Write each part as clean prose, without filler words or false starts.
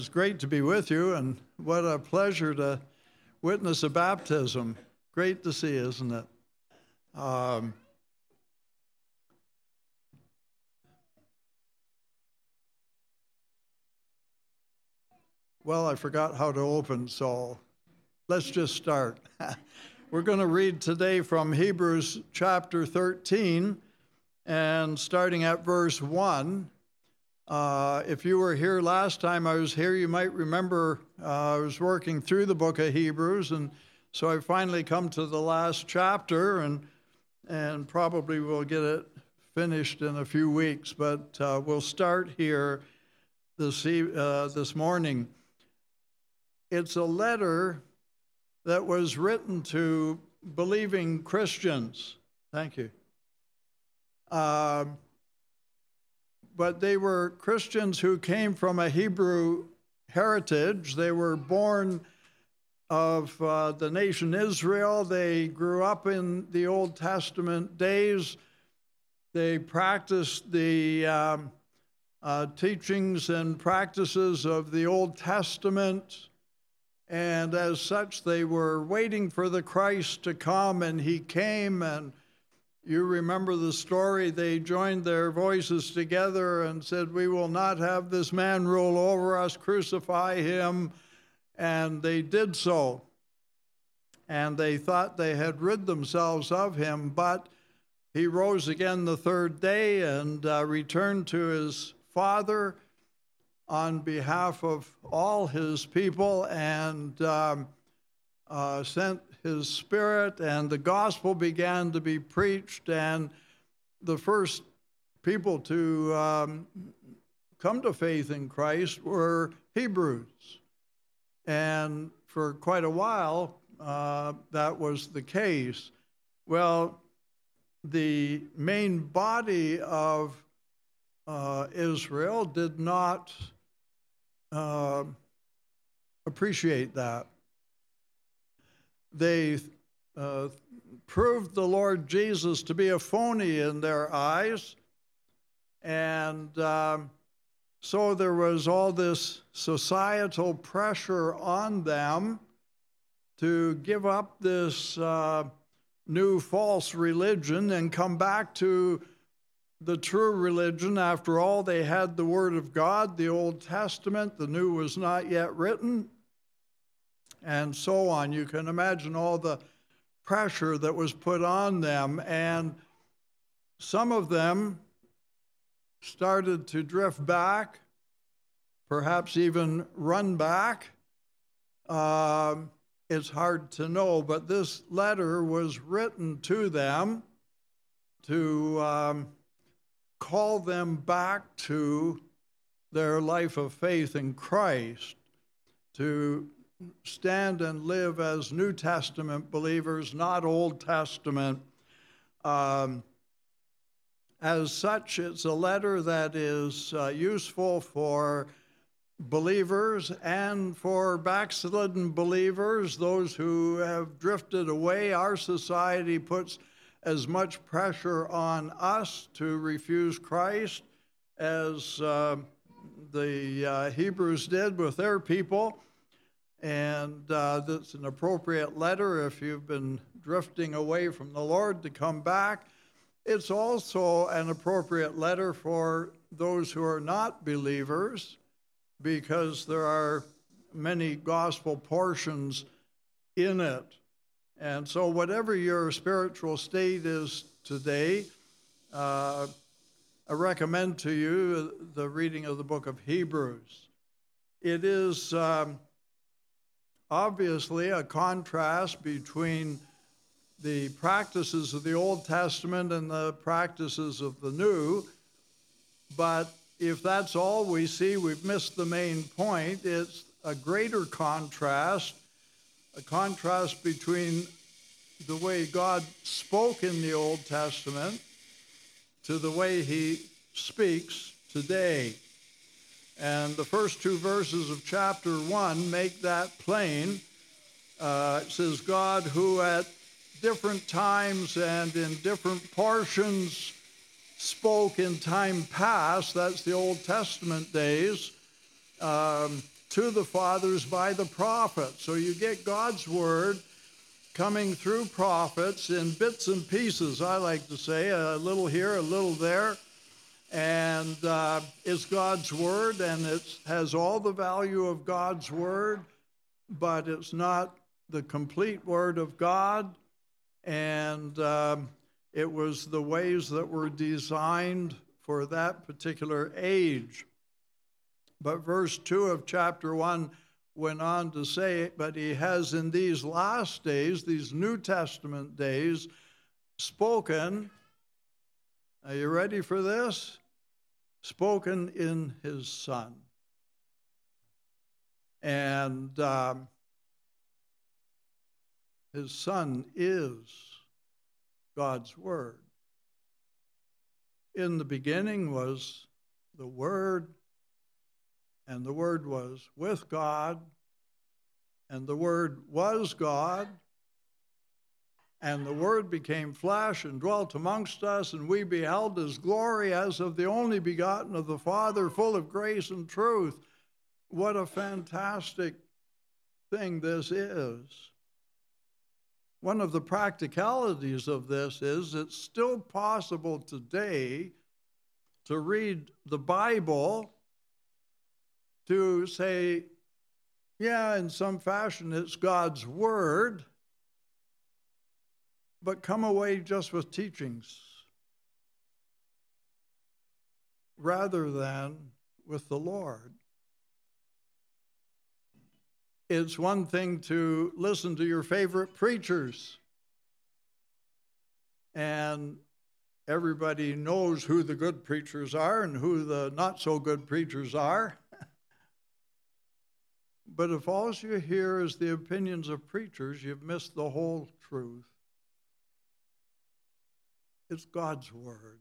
It's great to be with you, and what a pleasure to witness a baptism. Great to see, isn't it? Well, I forgot how to open, so let's just start. We're going to read today from Hebrews chapter 13, and starting at verse 1. If you were here last time I was here, you might remember I was working through the book of Hebrews, and so I finally come to the last chapter, and probably we'll get it finished in a few weeks, but we'll start here this morning. It's a letter that was written to believing Christians. Thank you. But they were Christians who came from a Hebrew heritage. They were born of the nation Israel. They grew up in the Old Testament days. They practiced the teachings and practices of the Old Testament. And as such, they were waiting for the Christ to come, and he came, and you remember the story. They joined their voices together and said, "We will not have this man rule over us, crucify him." And they did so. And they thought they had rid themselves of him, but he rose again the third day and returned to his Father on behalf of all his people, and sent his Spirit, and the gospel began to be preached, and the first people to come to faith in Christ were Hebrews. And for quite a while, that was the case. Well, the main body of Israel did not appreciate that. They proved the Lord Jesus to be a phony in their eyes, and so there was all this societal pressure on them to give up this new false religion and come back to the true religion. After all, they had the Word of God, the Old Testament. The New was not yet written, and so on. You can imagine all the pressure that was put on them, and some of them started to drift back, perhaps even run back. It's hard to know, but this letter was written to them to call them back to their life of faith in Christ, to stand and live as New Testament believers, not Old Testament. As such, it's a letter that is useful for believers and for backslidden believers, those who have drifted away. Our society puts as much pressure on us to refuse Christ as the Hebrews did with their people. And that's an appropriate letter if you've been drifting away from the Lord to come back. It's also an appropriate letter for those who are not believers, because there are many gospel portions in it. And so whatever your spiritual state is today, I recommend to you the reading of the book of Hebrews. It is obviously a contrast between the practices of the Old Testament and the practices of the New, but if that's all we see, we've missed the main point. It's a greater contrast, a contrast between the way God spoke in the Old Testament to the way he speaks today. And the first two verses of chapter 1 make that plain. It says, God, who at different times and in different portions spoke in time past, that's the Old Testament days, to the fathers by the prophets. So you get God's word coming through prophets in bits and pieces, I like to say, a little here, a little there. And it's God's word, and it has all the value of God's word, but it's not the complete word of God. And it was the ways that were designed for that particular age. But verse 2 of chapter 1 went on to say, but he has in these last days, these New Testament days, spoken, are you ready for this? Spoken in his Son. And his Son is God's Word. In the beginning was the Word, and the Word was with God, and the Word was God, and the Word became flesh and dwelt amongst us, and we beheld his glory as of the only begotten of the Father, full of grace and truth. What a fantastic thing this is. One of the practicalities of this is it's still possible today to read the Bible, to say, yeah, in some fashion it's God's Word, but come away just with teachings rather than with the Lord. It's one thing to listen to your favorite preachers, and everybody knows who the good preachers are and who the not so good preachers are. But if all you hear is the opinions of preachers, you've missed the whole truth. It's God's Word.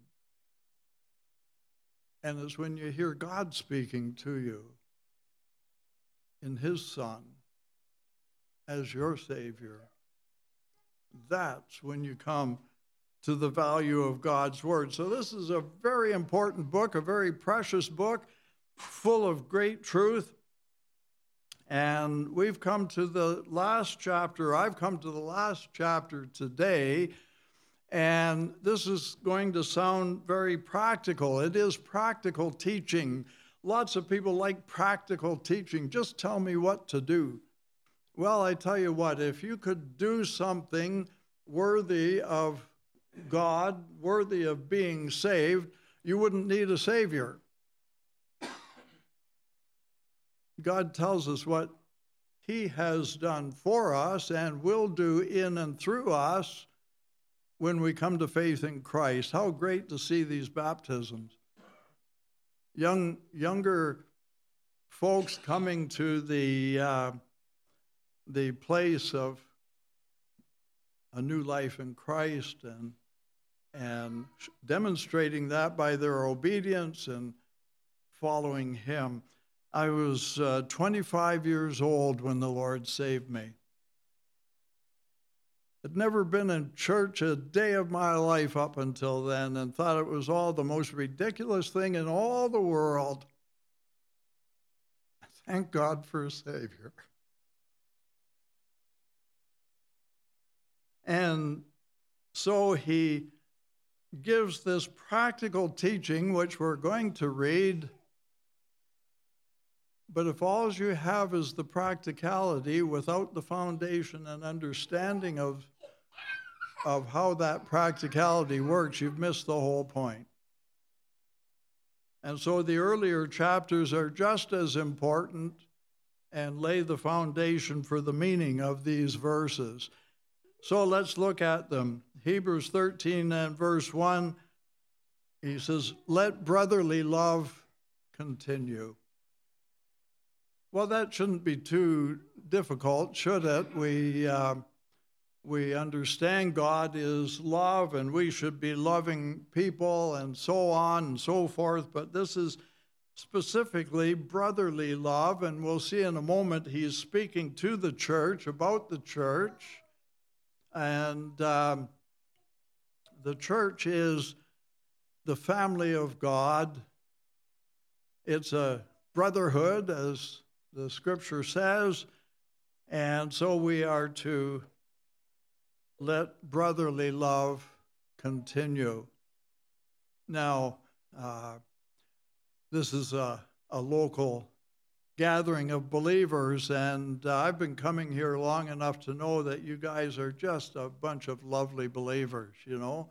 And it's when you hear God speaking to you in his Son as your Savior, that's when you come to the value of God's Word. So this is a very important book, a very precious book, full of great truth. And we've come to the last chapter. I've come to the last chapter today. And this is going to sound very practical. It is practical teaching. Lots of people like practical teaching. Just tell me what to do. Well, I tell you what, if you could do something worthy of God, worthy of being saved, you wouldn't need a Savior. God tells us what he has done for us and will do in and through us when we come to faith in Christ. How great to see these baptisms. Younger folks coming to the place of a new life in Christ and demonstrating that by their obedience and following him. I was 25 years old when the Lord saved me. I'd never been in church a day of my life up until then and thought it was all the most ridiculous thing in all the world. Thank God for a Savior. And so he gives this practical teaching, which we're going to read. But if all you have is the practicality without the foundation and understanding of how that practicality works, you've missed the whole point. And so the earlier chapters are just as important and lay the foundation for the meaning of these verses. So let's look at them. Hebrews 13 and verse 1, he says, let brotherly love continue. Well, that shouldn't be too difficult, should it? We understand God is love, and we should be loving people and so on and so forth, but this is specifically brotherly love, and we'll see in a moment he's speaking to the church, about the church, and the church is the family of God. It's a brotherhood, as the scripture says, and so we are to let brotherly love continue. Now, this is a local gathering of believers, and I've been coming here long enough to know that you guys are just a bunch of lovely believers, you know.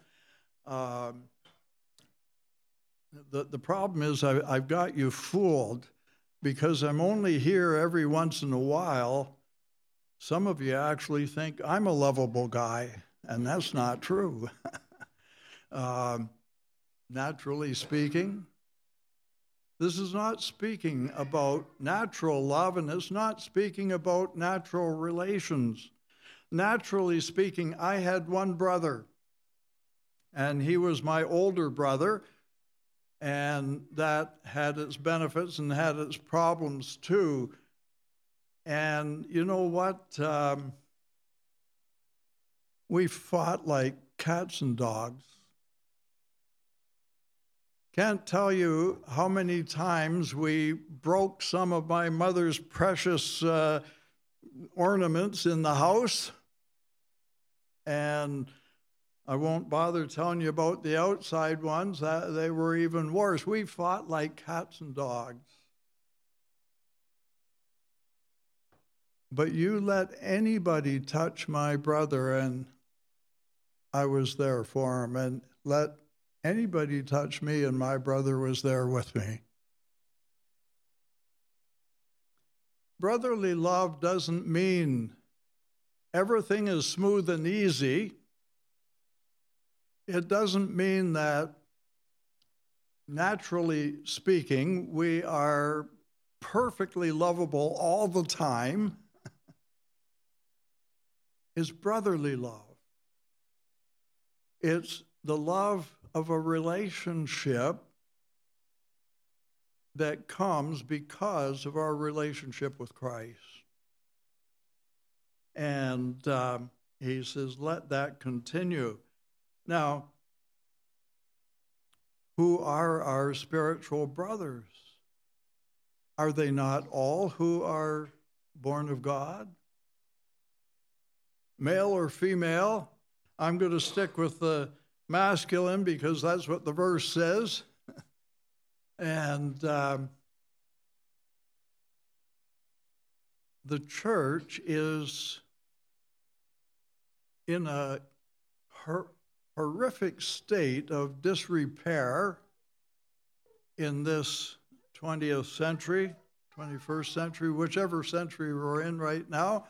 The problem is I've got you fooled because I'm only here every once in a while. Some of you actually think I'm a lovable guy, and that's not true. Naturally speaking, this is not speaking about natural love, and it's not speaking about natural relations. Naturally speaking, I had one brother, and he was my older brother, and that had its benefits and had its problems too. And you know what? We fought like cats and dogs. Can't tell you how many times we broke some of my mother's precious ornaments in the house. And I won't bother telling you about the outside ones. They were even worse. We fought like cats and dogs. But you let anybody touch my brother, and I was there for him. And let anybody touch me, and my brother was there with me. Brotherly love doesn't mean everything is smooth and easy. It doesn't mean that, naturally speaking, we are perfectly lovable all the time. It's brotherly love. It's the love of a relationship that comes because of our relationship with Christ. And he says, let that continue. Now, who are our spiritual brothers? Are they not all who are born of God? Male or female? I'm going to stick with the masculine because that's what the verse says. And the church is in a horrific state of disrepair in this 20th century, 21st century, whichever century we're in right now.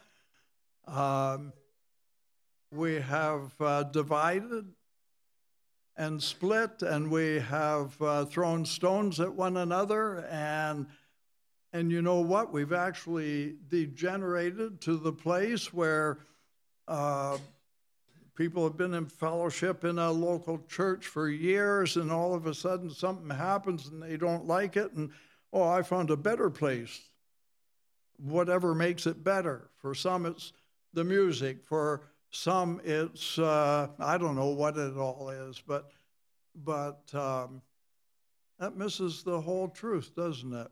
We have divided and split, and we have thrown stones at one another, and you know what? We've actually degenerated to the place where people have been in fellowship in a local church for years, and all of a sudden something happens and they don't like it, and I found a better place. Whatever makes it better. For some it's the music, for some it's I don't know what it all is, but that misses the whole truth, doesn't it?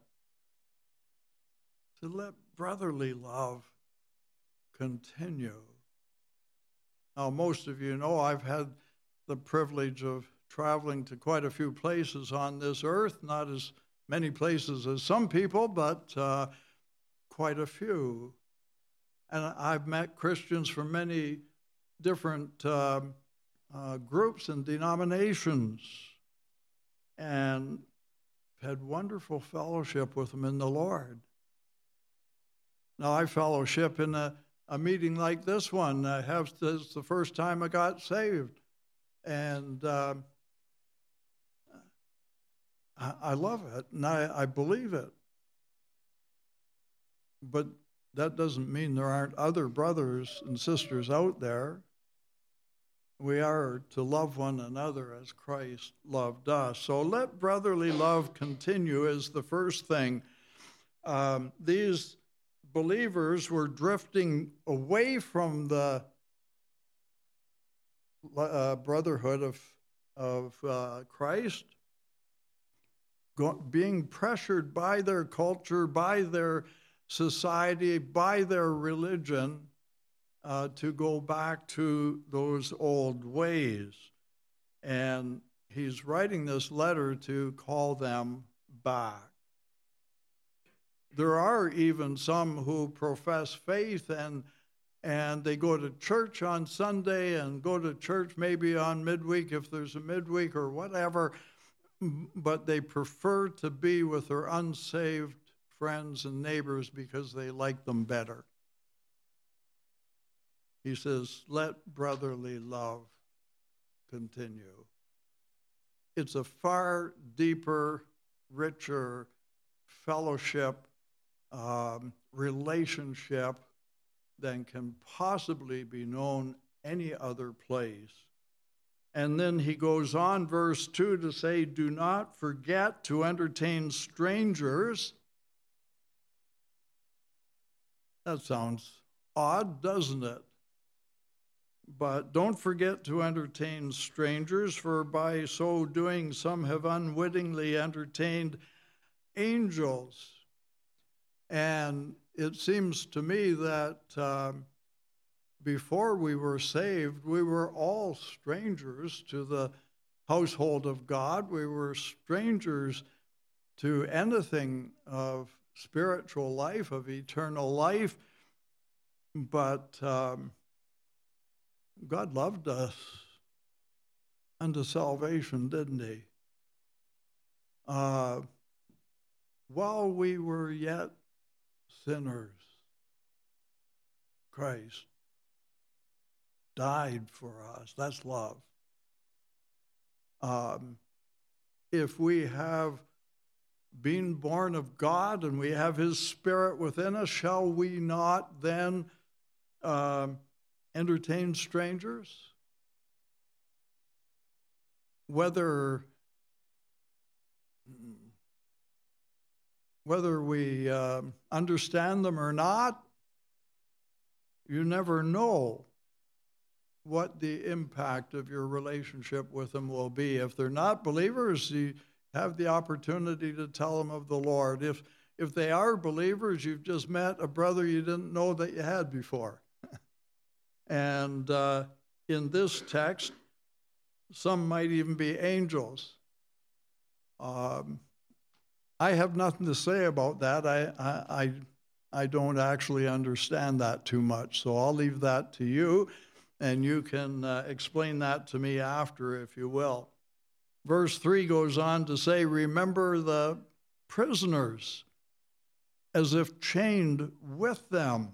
To let brotherly love continue. Now, most of you know I've had the privilege of traveling to quite a few places on this earth, not as many places as some people, but quite a few. And I've met Christians from many different groups and denominations, and had wonderful fellowship with them in the Lord. Now, I fellowship in a meeting like this one. This is the first time I got saved, and I love it, and I believe it. But that doesn't mean there aren't other brothers and sisters out there. We are to love one another as Christ loved us. So let brotherly love continue is the first thing. These believers were drifting away from the brotherhood of Christ, being pressured by their culture, by their society, by their religion, to go back to those old ways. And he's writing this letter to call them back. There are even some who profess faith and they go to church on Sunday and go to church maybe on midweek if there's a midweek or whatever, but they prefer to be with their unsaved friends and neighbors because they like them better. He says, let brotherly love continue. It's a far deeper, richer fellowship, relationship than can possibly be known any other place. And then he goes on, verse 2, to say, do not forget to entertain strangers. That sounds odd, doesn't it? But don't forget to entertain strangers, for by so doing some have unwittingly entertained angels. And it seems to me that before we were saved, we were all strangers to the household of God. We were strangers to anything of spiritual life, of eternal life. But God loved us unto salvation, didn't he? While we were yet sinners, Christ died for us. That's love. If we have been born of God and we have his Spirit within us, shall we not then entertain strangers? Whether we understand them or not, you never know what the impact of your relationship with them will be. If they're not believers, you have the opportunity to tell them of the Lord. If they are believers, you've just met a brother you didn't know that you had before. And in this text, some might even be angels. I have nothing to say about that. I don't actually understand that too much, so I'll leave that to you, and you can explain that to me after, if you will. Verse 3 goes on to say, remember the prisoners as if chained with them.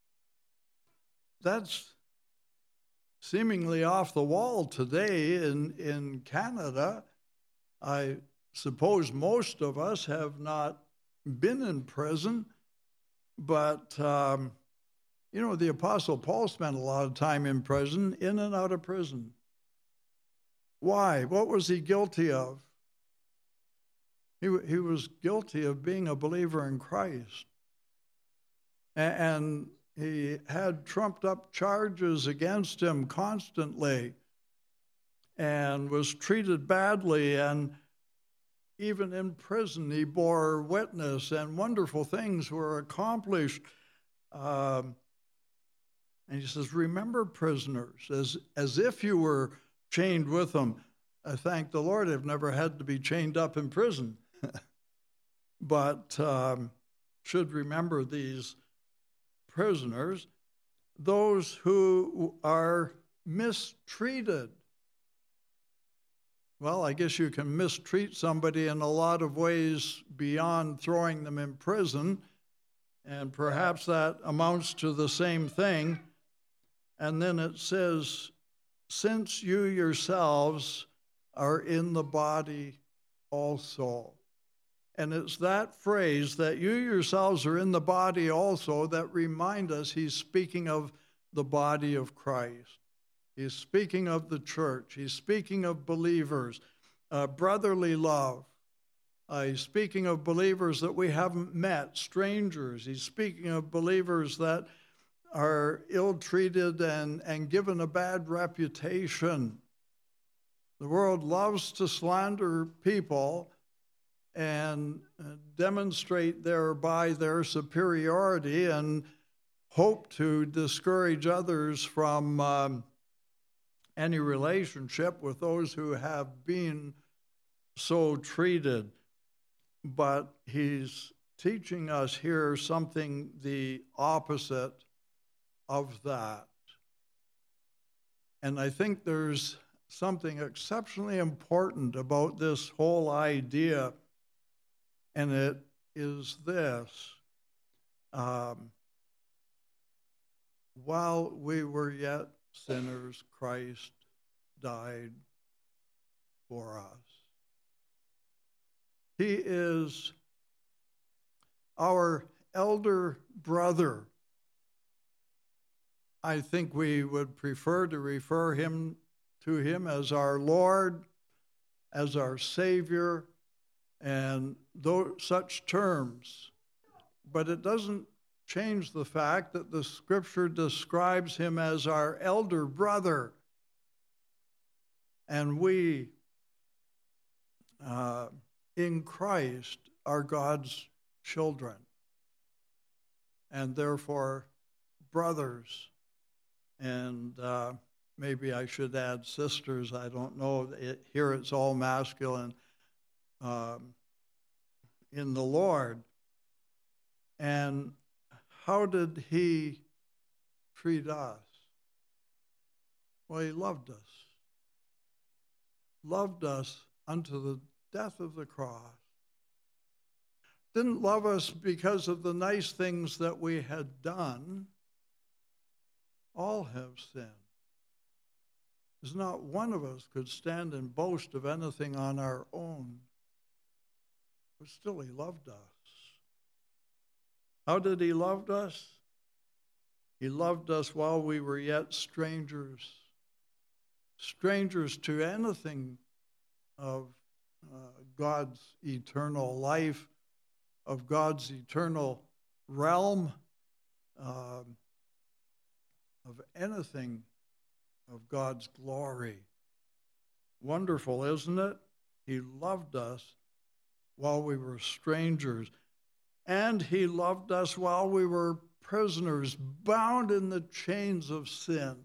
That's seemingly off the wall today in Canada. I suppose most of us have not been in prison, but, the Apostle Paul spent a lot of time in prison, in and out of prison. Why? What was he guilty of? He was guilty of being a believer in Christ. And he had trumped up charges against him constantly and was treated badly. And even in prison, he bore witness and wonderful things were accomplished. And he says, remember prisoners, as if you were chained with them. I thank the Lord I've never had to be chained up in prison. But should remember these prisoners, those who are mistreated. Well, I guess you can mistreat somebody in a lot of ways beyond throwing them in prison, and perhaps that amounts to the same thing. And then it says, since you yourselves are in the body also. And it's that phrase, that you yourselves are in the body also, that remind us he's speaking of the body of Christ. He's speaking of the church. He's speaking of believers, brotherly love. He's speaking of believers that we haven't met, strangers. He's speaking of believers that are ill-treated and given a bad reputation. The world loves to slander people, and demonstrate thereby their superiority and hope to discourage others from any relationship with those who have been so treated. But he's teaching us here something the opposite of that. And I think there's something exceptionally important about this whole idea, and it is this. While we were yet sinners, Christ died for us. He is our elder brother. I think we would prefer to refer to him as our Lord, as our Savior, and such terms. But it doesn't change the fact that the Scripture describes him as our elder brother. And we, in Christ, are God's children, and therefore brothers. And maybe I should add sisters. I don't know. Here it's all masculine in the Lord. And how did he treat us? Well, he loved us unto the death of the cross. Didn't love us because of the nice things that we had done. All have sinned. There's not one of us could stand and boast of anything on our own. But still, he loved us. How did he love us? He loved us while we were yet strangers. Strangers to anything of God's eternal life, of God's eternal realm, of anything of God's glory. Wonderful, isn't it? He loved us while we were strangers, and he loved us while we were prisoners, bound in the chains of sin.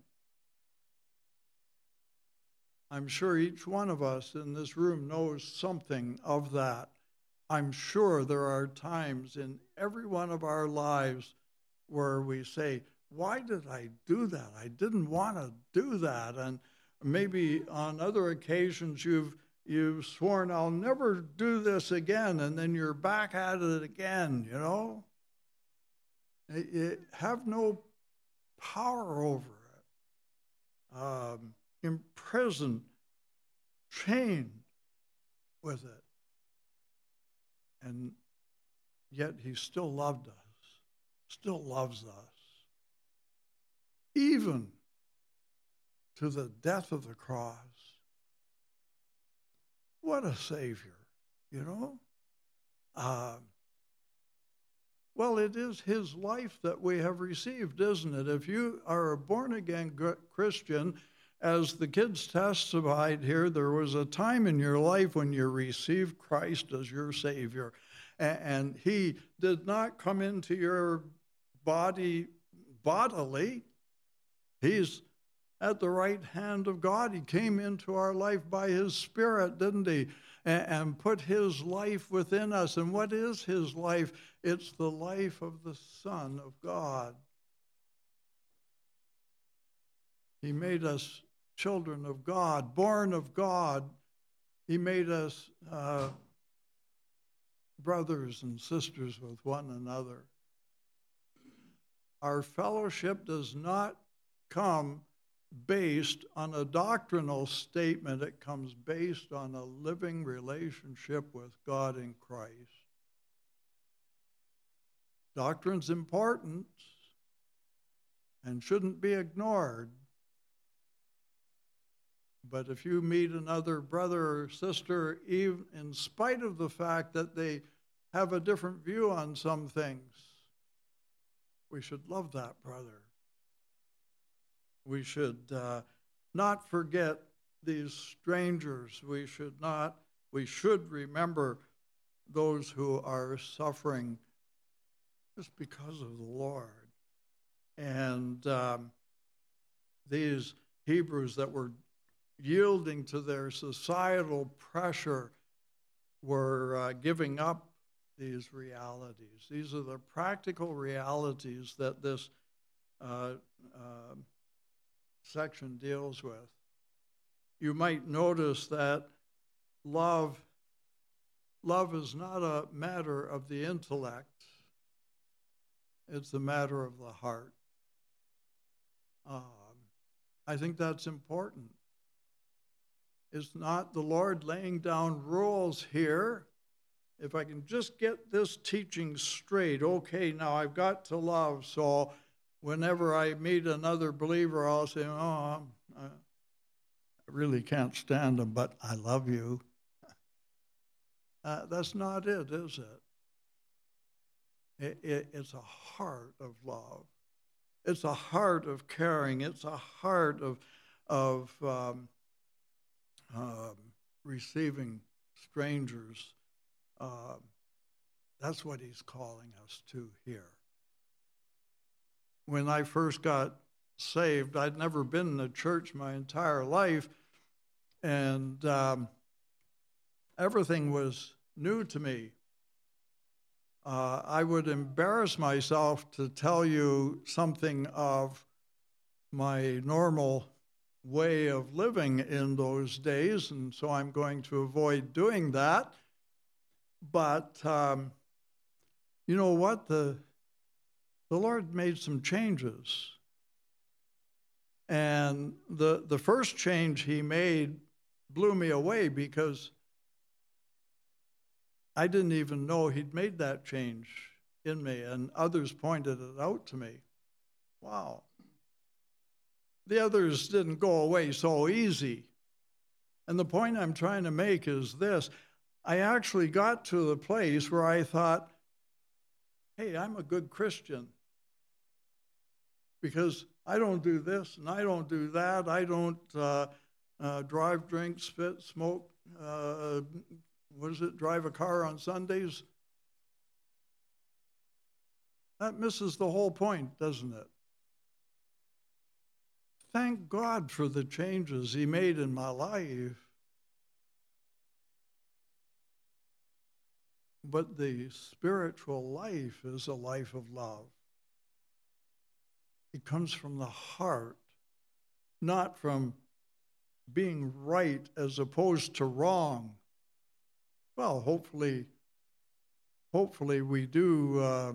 I'm sure each one of us in this room knows something of that. I'm sure there are times in every one of our lives where we say, why did I do that? I didn't want to do that. And maybe on other occasions you've sworn, I'll never do this again, and then you're back at it again, you know? You have no power over it. Imprisoned, chained with it. And yet he still loved us, still loves us, even to the death of the cross. What a Savior, you know? Well, it is his life that we have received, isn't it? If you are a born-again Christian, as the kids testified here, there was a time in your life when you received Christ as your Savior. And he did not come into your body bodily. He's at the right hand of God. He came into our life by his Spirit, didn't he? And put his life within us. And what is his life? It's the life of the Son of God. He made us children of God, born of God. He made us brothers and sisters with one another. Our fellowship does not come based on a doctrinal statement. It comes based on a living relationship with God in Christ. Doctrine's important and shouldn't be ignored. But if you meet another brother or sister, even in spite of the fact that they have a different view on some things, we should love that brother. We should not forget these strangers. We should remember those who are suffering just because of the Lord. And these Hebrews that were yielding to their societal pressure were giving up these realities. These are the practical realities that this section deals with. You might notice that love is not a matter of the intellect. It's a matter of the heart. I think that's important. It's not the Lord laying down rules here. If I can just get this teaching straight, okay, now I've got to love, so whenever I meet another believer, I'll say, I really can't stand them, but I love you. That's not it, is it? It's a heart of love. It's a heart of caring. It's a heart of receiving strangers. That's what he's calling us to here. When I first got saved, I'd never been in a church my entire life, and everything was new to me. I would embarrass myself to tell you something of my normal way of living in those days, and so I'm going to avoid doing that. But you know what? The Lord made some changes. And the first change he made blew me away because I didn't even know he'd made that change in me, and others pointed it out to me. Wow. The others didn't go away so easy. And the point I'm trying to make is this. I actually got to the place where I thought, hey, I'm a good Christian because I don't do this and I don't do that. I don't drive, drink, spit, smoke, drive a car on Sundays? That misses the whole point, doesn't it? Thank God for the changes he made in my life. But the spiritual life is a life of love. It comes from the heart, not from being right as opposed to wrong. Well, hopefully we do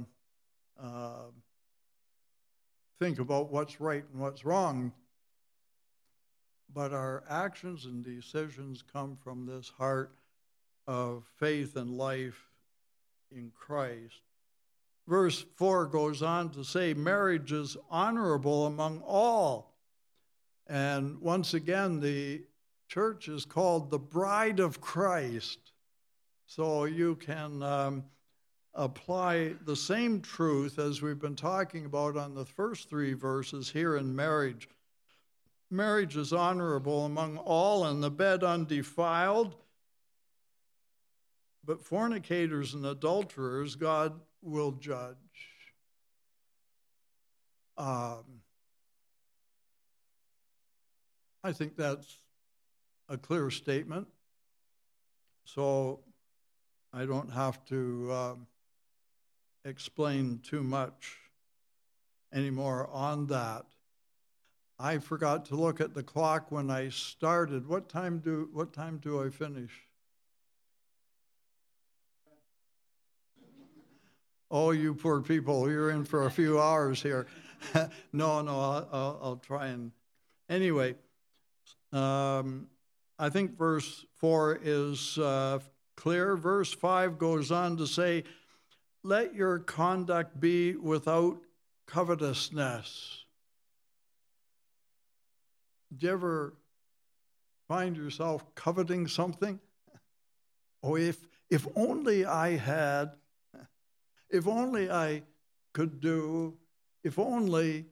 think about what's right and what's wrong. But our actions and decisions come from this heart of faith and life in Christ. Verse 4 goes on to say, marriage is honorable among all. And once again, the church is called the bride of Christ. So you can apply the same truth as we've been talking about on the first three verses here in marriage. Marriage is honorable among all, and the bed undefiled. But fornicators and adulterers, God will judge. I think that's a clear statement. So I don't have to explain too much anymore on that. I forgot to look at the clock when I started. What time do I finish? Oh, you poor people, you're in for a few hours here. No, I'll try and... Anyway, I think verse 4 is clear. Verse 5 goes on to say, let your conduct be without covetousness. Do you ever find yourself coveting something? Oh, if only I had, if only I could do, if only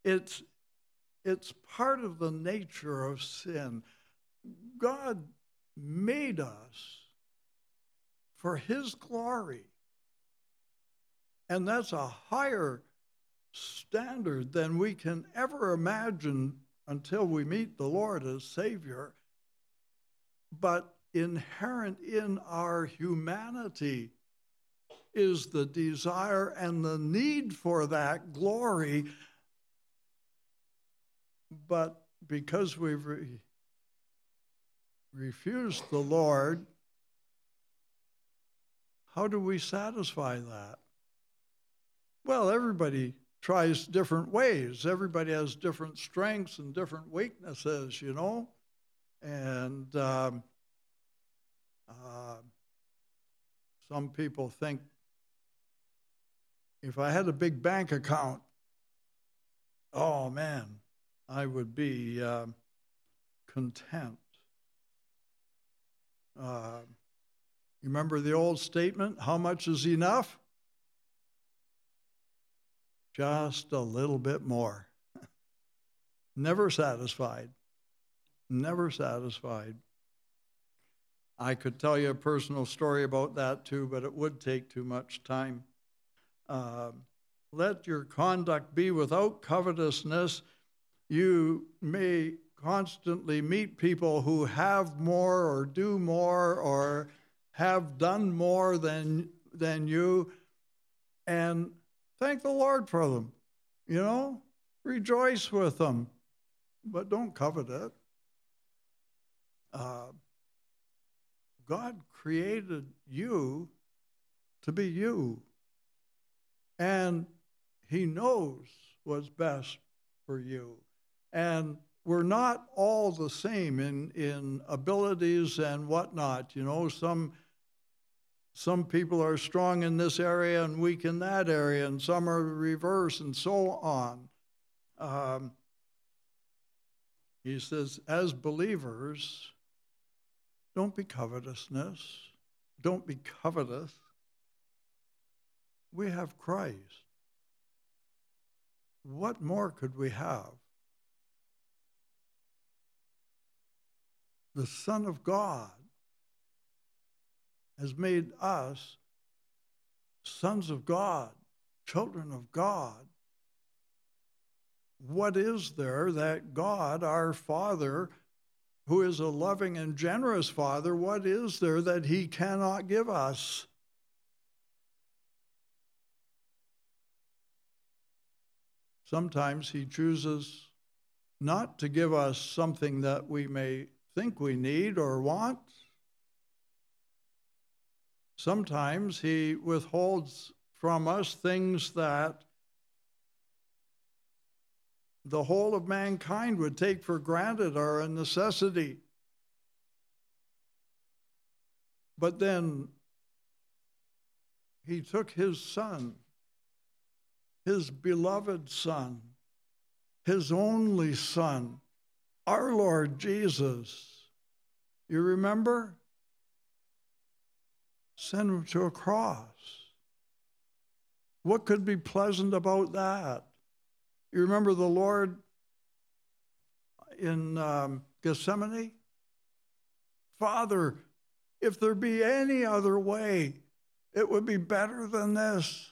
it's part of the nature of sin. God made us for his glory. And that's a higher standard than we can ever imagine until we meet the Lord as Savior. But inherent in our humanity is the desire and the need for that glory. But because we've refused the Lord, how do we satisfy that? Well, everybody tries different ways. Everybody has different strengths and different weaknesses, you know. And some people think, if I had a big bank account, oh man, I would be content. You remember the old statement, how much is enough? Just a little bit more. Never satisfied. Never satisfied. I could tell you a personal story about that too, but it would take too much time. Let your conduct be without covetousness. You may constantly meet people who have more or do more or have done more than you, and thank the Lord for them. You know, rejoice with them, but don't covet it. God created you to be you, and he knows what's best for you. And we're not all the same in abilities and whatnot. You know, some people are strong in this area and weak in that area, and some are reverse, and so on. He says, as believers, don't be covetousness. Don't be covetous. We have Christ. What more could we have? The Son of God has made us sons of God, children of God. What is there that God, our Father, who is a loving and generous Father, what is there that he cannot give us? Sometimes he chooses not to give us something that we may think we need or want. Sometimes he withholds from us things that the whole of mankind would take for granted are a necessity. But then he took his Son, his beloved Son, his only Son, our Lord Jesus. You remember? Send him to a cross. What could be pleasant about that? You remember the Lord in Gethsemane? Father, if there be any other way, it would be better than this.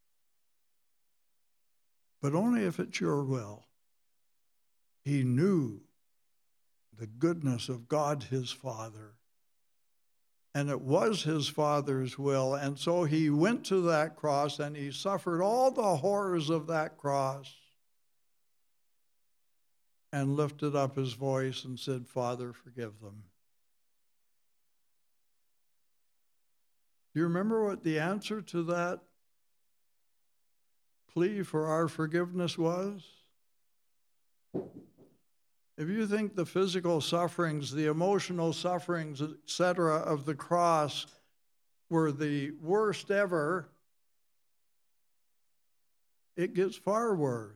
But only if it's your will. He knew the goodness of God, his Father. And it was his Father's will. And so he went to that cross and he suffered all the horrors of that cross and lifted up his voice and said, Father, forgive them. Do you remember what the answer to that plea for our forgiveness was? If you think the physical sufferings, the emotional sufferings, etc., of the cross were the worst ever, it gets far worse.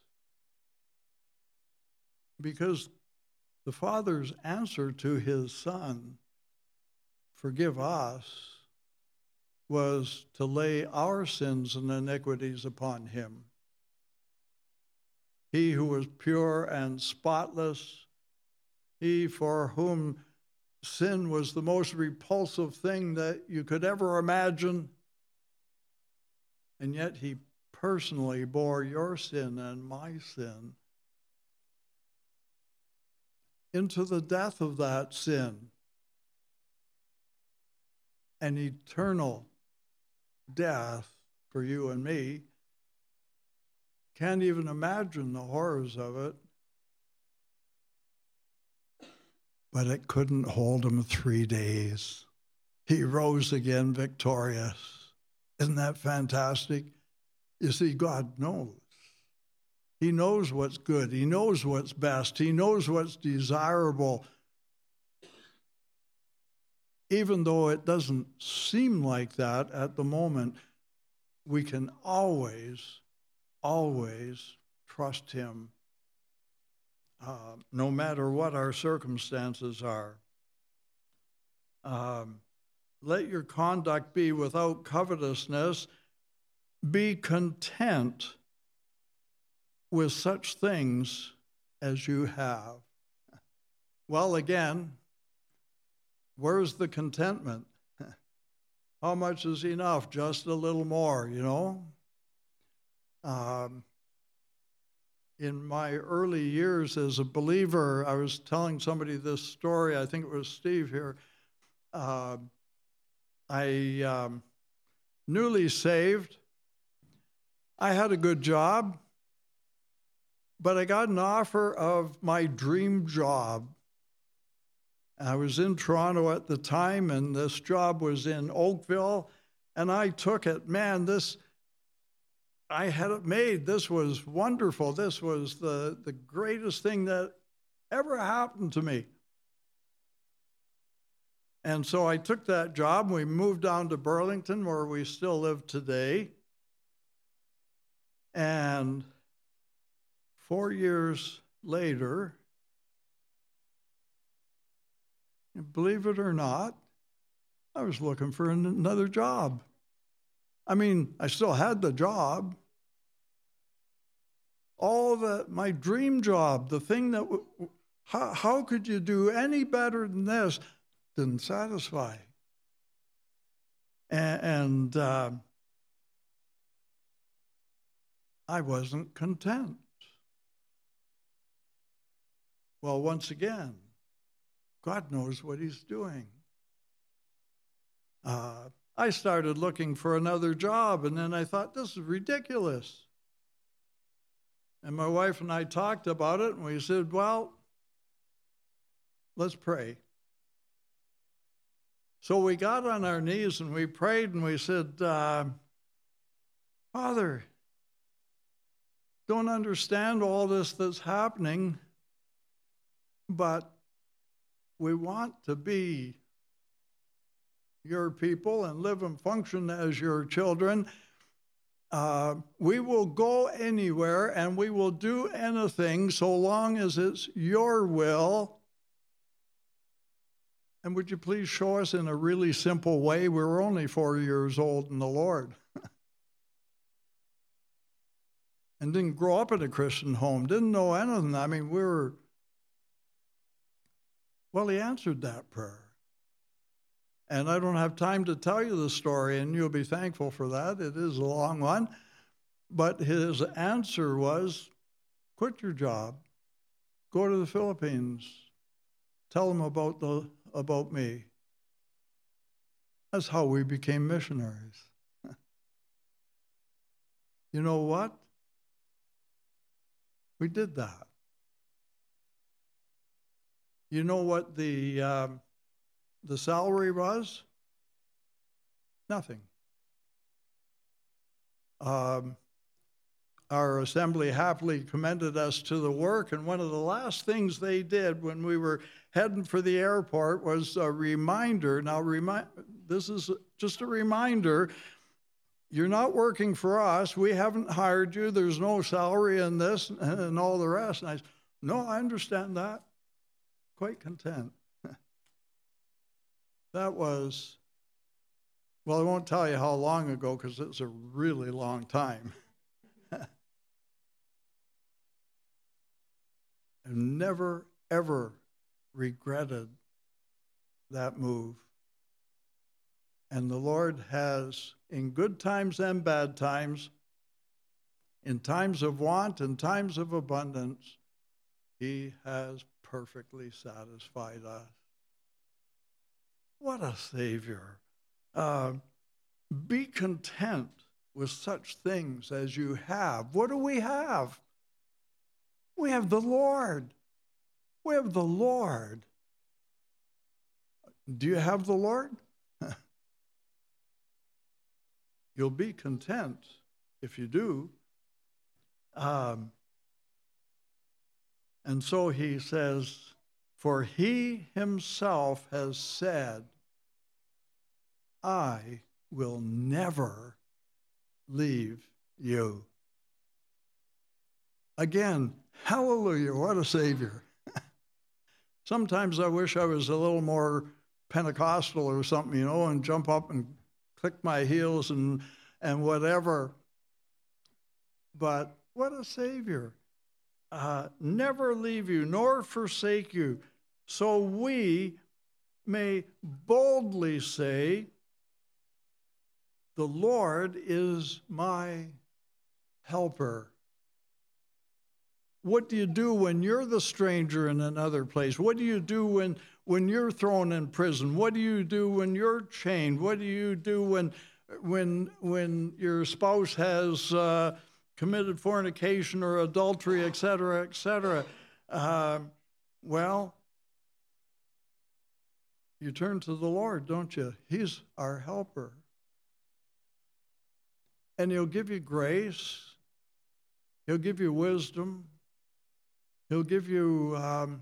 Because the Father's answer to his Son, forgive us, was to lay our sins and iniquities upon him. He who was pure and spotless, he for whom sin was the most repulsive thing that you could ever imagine. And yet he personally bore your sin and my sin into the death of that sin and eternal death for you and me. Can't even imagine the horrors of it. But it couldn't hold him 3 days. He rose again victorious. Isn't that fantastic? You see, God knows. He knows what's good. He knows what's best. He knows what's desirable. Even though it doesn't seem like that at the moment, we can always trust him, no matter what our circumstances are. Let your conduct be without covetousness. Be content with such things as you have. Well, again, where's the contentment? How much is enough? Just a little more, you know? In my early years as a believer, I was telling somebody this story, I think it was Steve here. I newly saved. I had a good job, but I got an offer of my dream job. I was in Toronto at the time, and this job was in Oakville, and I took it. Man, I had it made. This was wonderful. This was the greatest thing that ever happened to me. And so I took that job. We moved down to Burlington, where we still live today. And 4 years later, believe it or not, I was looking for another job. I mean, I still had the job. My dream job, the thing that, how could you do any better than this? Didn't satisfy. And I wasn't content. Well, once again, God knows what he's doing. I started looking for another job, and then I thought, this is ridiculous. And my wife and I talked about it, and we said, well, let's pray. So we got on our knees, and we prayed, and we said, Father, don't understand all this that's happening, but we want to be your people and live and function as your children. We will go anywhere and we will do anything so long as it's your will. And would you please show us in a really simple way? We were only 4 years old in the Lord. And didn't grow up in a Christian home, didn't know anything. I mean, well, he answered that prayer. And I don't have time to tell you the story, and you'll be thankful for that. It is a long one. But his answer was, quit your job, go to the Philippines, tell them about me. That's how we became missionaries. You know what? We did that. You know what the salary was? Nothing. Our assembly happily commended us to the work, and one of the last things they did when we were heading for the airport was a reminder. Now, this is just a reminder. You're not working for us. We haven't hired you. There's no salary in this and all the rest. And I said, no, I understand that. Quite content. That was, well, I won't tell you how long ago because it's a really long time. I've never, ever regretted that move. And the Lord has, in good times and bad times, in times of want and times of abundance, he has perfectly satisfied us. What a Savior. Be content with such things as you have. What do we have? We have the Lord. We have the Lord. Do you have the Lord? You'll be content if you do. And so he says, for he himself has said, I will never leave you. Again, hallelujah, what a Savior. Sometimes I wish I was a little more Pentecostal or something, and jump up and click my heels and whatever. But what a Savior. Never leave you nor forsake you. So we may boldly say, the Lord is my helper. What do you do when you're the stranger in another place? What do you do when you're thrown in prison? What do you do when you're chained? What do you do when your spouse has committed fornication or adultery, et cetera, et cetera? Well, you turn to the Lord, don't you? He's our helper. And he'll give you grace. He'll give you wisdom. He'll give you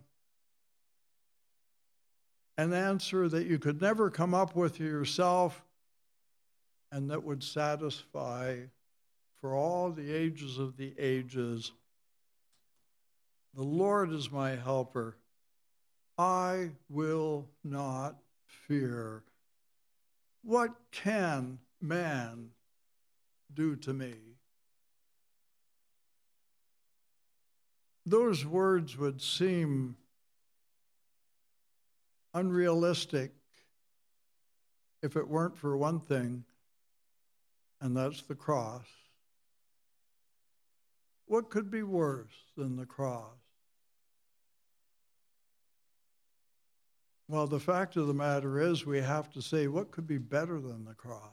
an answer that you could never come up with yourself and that would satisfy for all the ages of the ages. The Lord is my helper. I will not fear. What can man do to me? Those words would seem unrealistic if it weren't for one thing, and that's the cross. What could be worse than the cross? Well, the fact of the matter is we have to say, what could be better than the cross?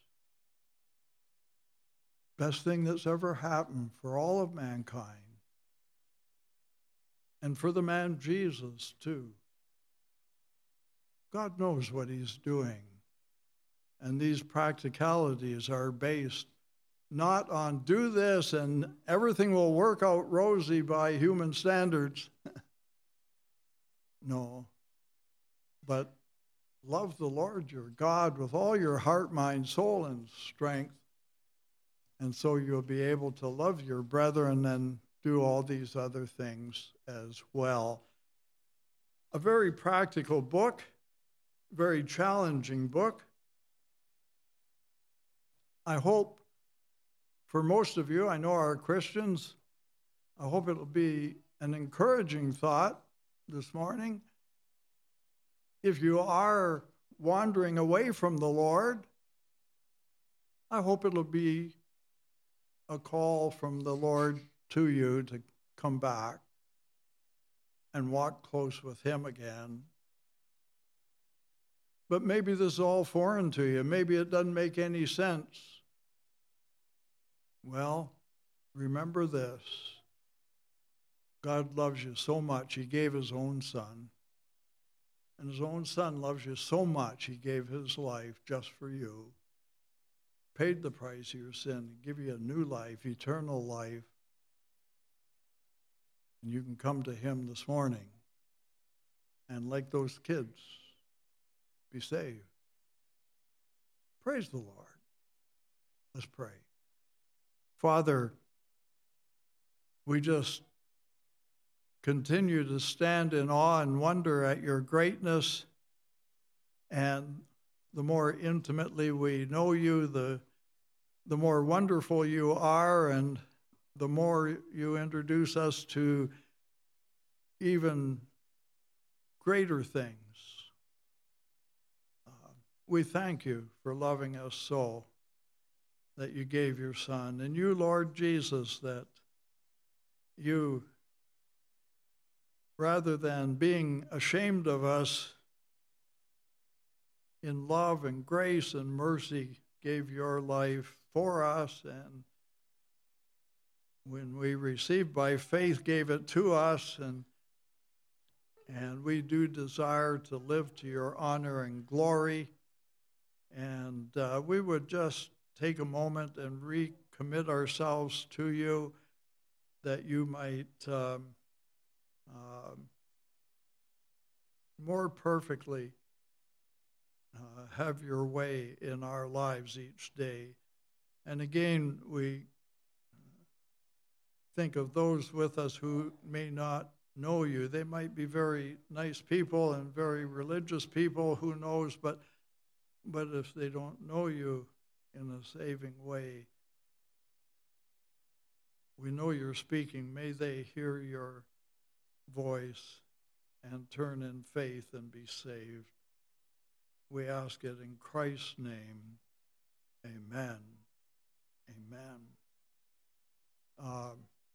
Best thing that's ever happened for all of mankind. And for the man Jesus, too. God knows what he's doing. And these practicalities are based not on do this and everything will work out rosy by human standards. No. But love the Lord your God with all your heart, mind, soul, and strength. And so you'll be able to love your brethren and do all these other things as well. A very practical book, very challenging book. I hope for most of you, I know are Christians, I hope it'll be an encouraging thought this morning. If you are wandering away from the Lord, I hope it'll be a call from the Lord to you to come back and walk close with him again. But maybe this is all foreign to you. Maybe it doesn't make any sense. Well, remember this. God loves you so much, he gave his own son. And his own son loves you so much, he gave his life just for you. Paid the price of your sin, give you a new life, eternal life. And you can come to him this morning and, like those kids, be saved. Praise the Lord. Let's pray. Father, we just continue to stand in awe and wonder at your greatness, and the more intimately we know you, the more wonderful you are, and the more you introduce us to even greater things. we thank you for loving us so that you gave your Son. And you, Lord Jesus, that you, rather than being ashamed of us, in love and grace and mercy, gave your life for us, and when we received by faith, gave it to us, and we do desire to live to your honor and glory. And we would just take a moment and recommit ourselves to you, that you might more perfectly have your way in our lives each day. And again, we think of those with us who may not know you. They might be very nice people and very religious people, who knows, but if they don't know you in a saving way, we know you're speaking. May they hear your voice and turn in faith and be saved. We ask it in Christ's name. Amen. Amen.